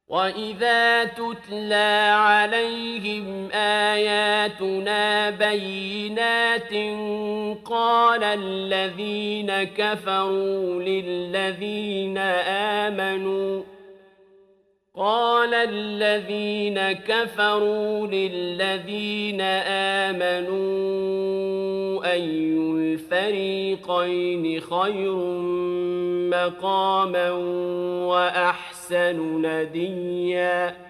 وَإِذَا تُتْلَىٰ عَلَيْهِمْ آيَاتُنَا بَيِّنَاتٍ قَالَ الَّذِينَ كَفَرُوا لِلَّذِينَ آمَنُوا أَيُّ الْفَرِيقَيْنِ خَيْرٌ مَّقَامًا وَأَحْسَنُ نَدِيًّا